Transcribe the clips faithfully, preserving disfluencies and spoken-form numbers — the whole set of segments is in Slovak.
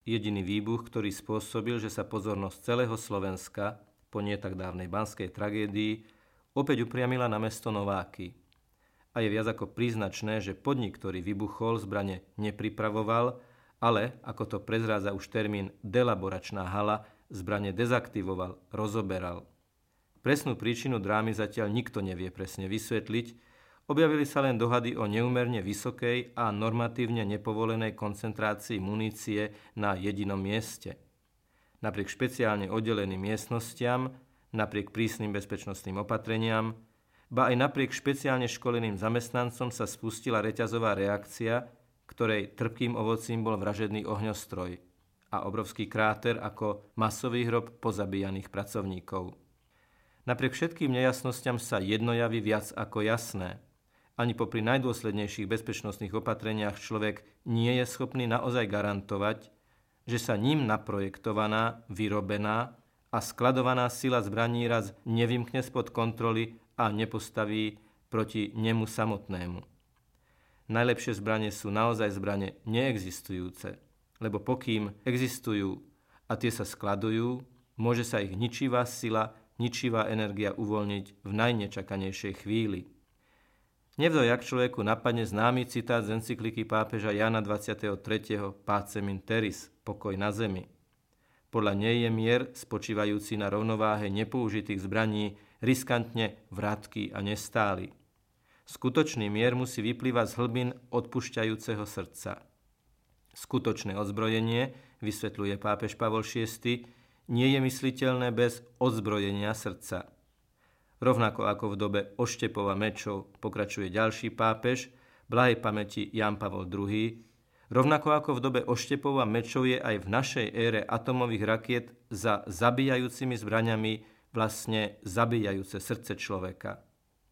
jediný výbuch, ktorý spôsobil, že sa pozornosť celého Slovenska po nie tak dávnej banskej tragédii opäť upriamila na mesto Nováky. A je viac ako príznačné, že podnik, ktorý vybuchol, zbrane nepripravoval, ale, ako to prezrádza už termín delaboračná hala, zbrane dezaktivoval, rozoberal. Presnú príčinu drámy zatiaľ nikto nevie presne vysvetliť. Objavili sa len dohady o neúmerne vysokej a normatívne nepovolenej koncentrácii munície na jedinom mieste. Napriek špeciálne oddeleným miestnostiam, napriek prísnym bezpečnostným opatreniam, ba aj napriek špeciálne školeným zamestnancom sa spustila reťazová reakcia, ktorej trpkým ovocím bol vražedný ohňostroj a obrovský kráter ako masový hrob pozabíjaných pracovníkov. Napriek všetkým nejasnostiam sa jedno javí viac ako jasné. Ani popri najdôslednejších bezpečnostných opatreniach človek nie je schopný naozaj garantovať, že sa ním naprojektovaná, vyrobená a skladovaná sila zbraní raz nevymkne spod kontroly a nepostaví proti nemu samotnému. Najlepšie zbranie sú naozaj zbranie neexistujúce, lebo pokým existujú a tie sa skladujú, môže sa ich ničivá sila, ničivá energia uvoľniť v najnečakanejšej chvíli. Nevdojak človeku napadne známy citát z encykliky pápeža Jána dvadsiateho tretieho Pacem in terris, pokoj na zemi. Podľa nej je mier, spočívajúci na rovnováhe nepoužitých zbraní, riskantne vratký a nestály. Skutočný mier musí vyplývať z hlbín odpúšťajúceho srdca. Skutočné odzbrojenie, vysvetľuje pápež Pavol šiesty, nie je mysliteľné bez odzbrojenia srdca. Rovnako ako v dobe oštepov a mečov, pokračuje ďalší pápež, blahej pamäti Ján Pavol druhý, rovnako ako v dobe oštepov a mečov je aj v našej ére atomových rakiet za zabíjajúcimi zbraňami vlastne zabíjajúce srdce človeka.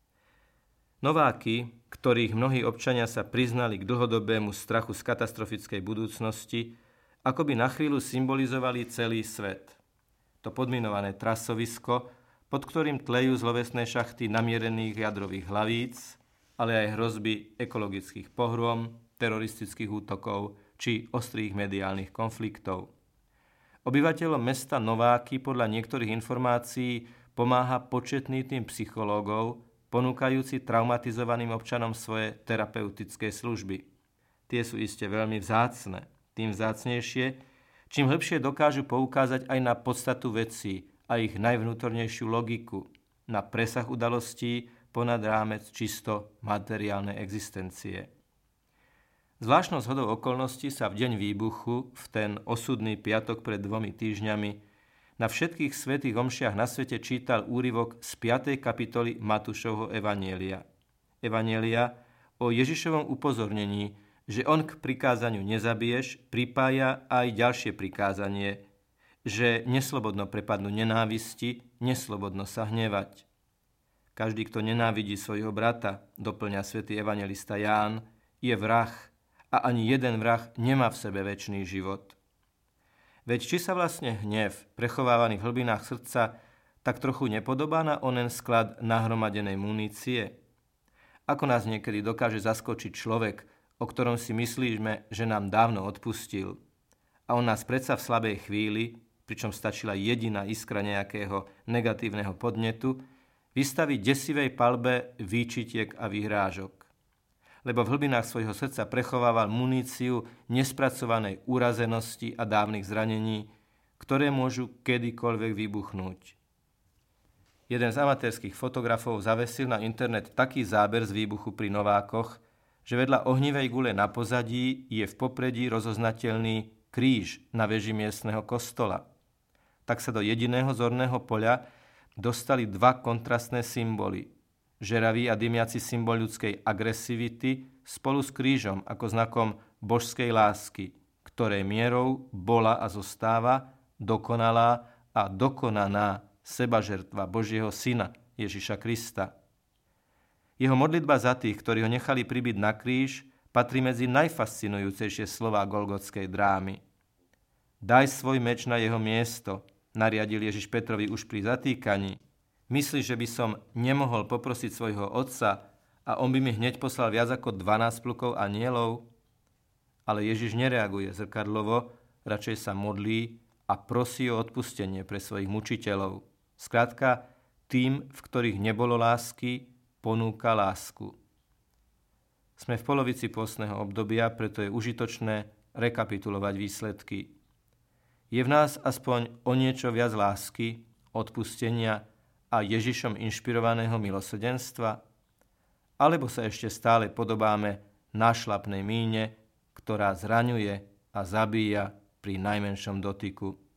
Nováky, ktorých mnohí občania sa priznali k dlhodobému strachu z katastrofickej budúcnosti, akoby na chvíľu symbolizovali celý svet. To podminované trasovisko, pod ktorým tlejú zlovesné šachty namierených jadrových hlavíc, ale aj hrozby ekologických pohrôm, teroristických útokov či ostrých mediálnych konfliktov. Obyvateľom mesta Nováky podľa niektorých informácií pomáha početný tým psychológov, ponúkajúci traumatizovaným občanom svoje terapeutické služby. Tie sú iste veľmi vzácne, tým vzácnejšie, čím hĺbšie dokážu poukázať aj na podstatu vecí a ich najvnútornejšiu logiku, na presah udalostí ponad rámec čisto materiálnej existencie. Zvláštnou zhodou okolností sa v deň výbuchu, v ten osudný piatok pred dvomi týždňami, na všetkých svätých omšiach na svete čítal úryvok z piatej kapitoly Matúšovho evanjelia. Evanjelia o Ježišovom upozornení, že on k prikázaniu nezabiješ, pripája aj ďalšie prikázanie, že neslobodno prepadnú nenávisti, neslobodno sa hnevať. Každý, kto nenávidí svojho brata, doplňa svätý evanjelista Ján, je vrah a ani jeden vrah nemá v sebe večný život. Veď či sa vlastne hnev, prechovávaný v hlbinách srdca, tak trochu nepodobá na onen sklad nahromadenej munície? Ako nás niekedy dokáže zaskočiť človek, o ktorom si myslíme, že nám dávno odpustil, a on nás predsa v slabej chvíli, pričom stačila jediná iskra nejakého negatívneho podnetu, vystaví desivej palbe výčitiek a vyhrážok. Lebo v hlbinách svojho srdca prechovával muníciu nespracovanej urazenosti a dávnych zranení, ktoré môžu kedykoľvek vybuchnúť. Jeden z amatérskych fotografov zavesil na internet taký záber z výbuchu pri Novákoch, že vedľa ohnivej gule na pozadí je v popredí rozoznateľný kríž na veži miestneho kostola. Tak sa do jediného zorného poľa dostali dva kontrastné symboly. Žeravý a dymiaci symbol ľudskej agresivity spolu s krížom ako znakom božskej lásky, ktorej mierou bola a zostáva dokonalá a dokonaná sebažertva Božieho Syna Ježiša Krista. Jeho modlitba za tých, ktorí ho nechali pribiť na kríž, patrí medzi najfascinujúcejšie slová golgotskej drámy. Daj svoj meč na jeho miesto, nariadil Ježiš Petrovi už pri zatýkaní. Myslíš, že by som nemohol poprosiť svojho otca a on by mi hneď poslal viac ako dvanásť plukov anielov? Ale Ježiš nereaguje zrkadlovo, radšej sa modlí a prosí o odpustenie pre svojich mučiteľov. Skrátka, tým, v ktorých nebolo lásky, ponúka lásku. Sme v polovici pôstneho obdobia, preto je užitočné rekapitulovať výsledky. Je v nás aspoň o niečo viac lásky, odpustenia a Ježišom inšpirovaného milosrdenstva? Alebo sa ešte stále podobáme nášlapnej míne, ktorá zraňuje a zabíja pri najmenšom dotyku?